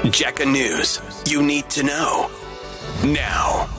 Jacka News. You need to know now.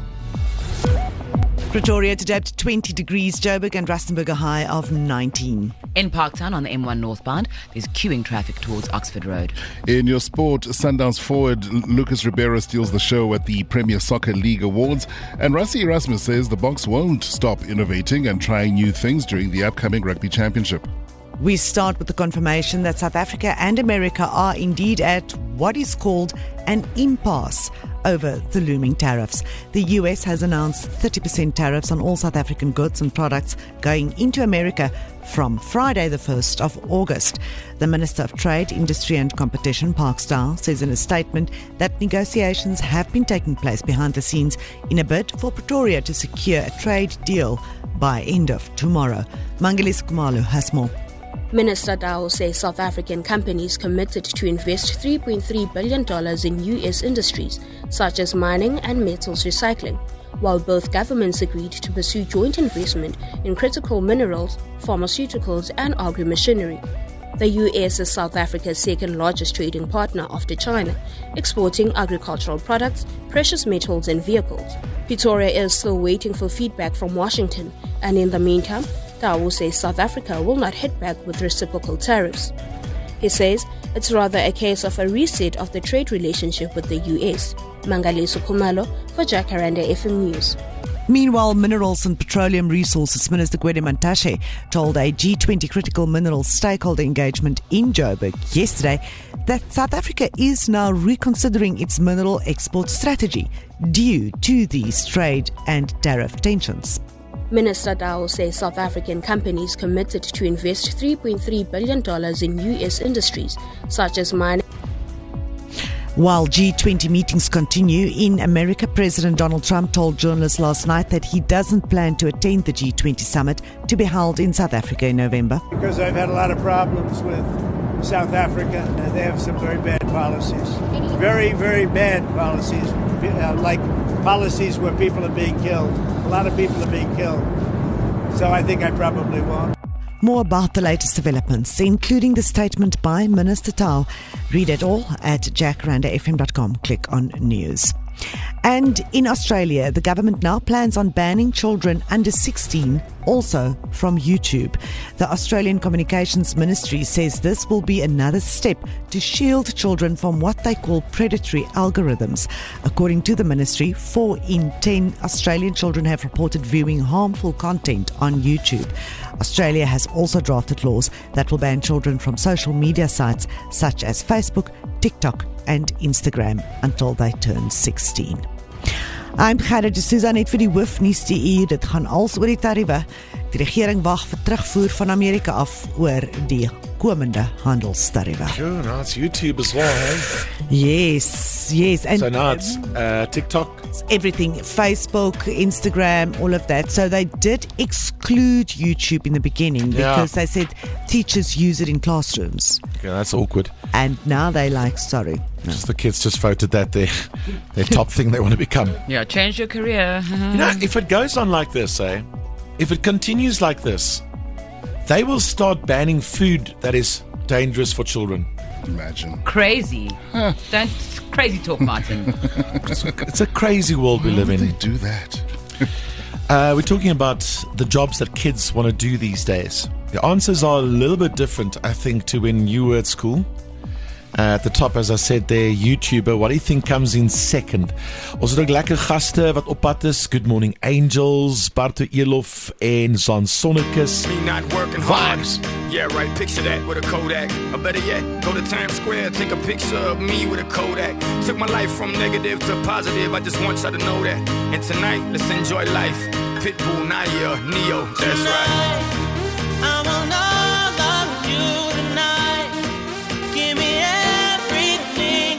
Pretoria today up to 20 degrees, Joburg and Rustenburg a high of 19. In Parktown on the M1 northbound, there's queuing traffic towards Oxford Road. In your sport, Sundowns forward Lucas Ribeiro steals the show at the Premier Soccer League Awards, and Rassie Erasmus says the Boks won't stop innovating and trying new things during the upcoming Rugby Championship. We start with the confirmation that South Africa and America are indeed at what is called an impasse over the looming tariffs. The US has announced 30% tariffs on all South African goods and products going into America from Friday the 1st of August. The Minister of Trade, Industry and Competition, Park Staal, says in a statement that negotiations have been taking place behind the scenes in a bid for Pretoria to secure a trade deal by end of tomorrow. Mangalisa Kumalo has more. Minister Dao says South African companies committed to invest $3.3 billion in US industries, such as mining and metals recycling, while both governments agreed to pursue joint investment in critical minerals, pharmaceuticals and agri-machinery. The US is South Africa's second largest trading partner after China, exporting agricultural products, precious metals and vehicles. Pretoria is still waiting for feedback from Washington, and in the meantime, Tao says South Africa will not hit back with reciprocal tariffs. He says it's rather a case of a reset of the trade relationship with the US. Mangalisa Kumalo for Jacaranda FM News. Meanwhile, Minerals and Petroleum Resources Minister Gwede Mantashe told a G20 critical minerals stakeholder engagement in Joburg yesterday that South Africa is now reconsidering its mineral export strategy due to these trade and tariff tensions. Minister Dao says South African companies committed to invest $3.3 billion in US industries, such as mining. While G20 meetings continue in America, President Donald Trump told journalists last night that he doesn't plan to attend the G20 summit to be held in South Africa in November. Because I've had a lot of problems with South Africa. They have some very bad policies. Very, very bad policies, like policies where people are being killed. A lot of people are being killed. So I think I probably won't. More about the latest developments, including the statement by Minister Tao. Read it all at jackrandafm.com. Click on News. And in Australia, the government now plans on banning children under 16 also from YouTube. The Australian Communications Ministry says this will be another step to shield children from what they call predatory algorithms. According to the ministry, 4 in 10 Australian children have reported viewing harmful content on YouTube. Australia has also drafted laws that will ban children from social media sites such as Facebook, TikTok and Instagram until they turn 16. I'm Gerda de Souza net vir die hoofnuus die uur. Dit gaan als oor die tariewe. Die regering wag vir terugvoer van Amerika af oor die komende handelstariewe. Sure, now it's YouTube as well, hey? Yes. And so now it's TikTok? Everything, Facebook, Instagram, all of that. So they did exclude YouTube in the beginning because they said teachers use it in classrooms. Okay, that's awkward. And now they sorry. No. Just the kids just voted that their top thing they want to become. Yeah, change your career. You know, if it goes on like this, if it continues like this, they will start banning food that is dangerous for children. Imagine. Crazy. Don't crazy talk, Martin. It's a crazy world we live in. How do they do that? We're talking about the jobs that kids want to do these days. The answers are a little bit different, I think, to when you were at school. At the top, as I said there, YouTuber. What do you think comes in second? Ons het ook lekker gaste wat op pad is. Good Morning Angels, Barto Elof en Zan Sonnekus. Me not working hard. Yeah, right, picture that with a Kodak. Or better yet, go to Times Square, take a picture of me with a Kodak. Took my life from negative to positive, I just want y'all to know that. And tonight, let's enjoy life. Pitbull, Naya, Neo, that's right.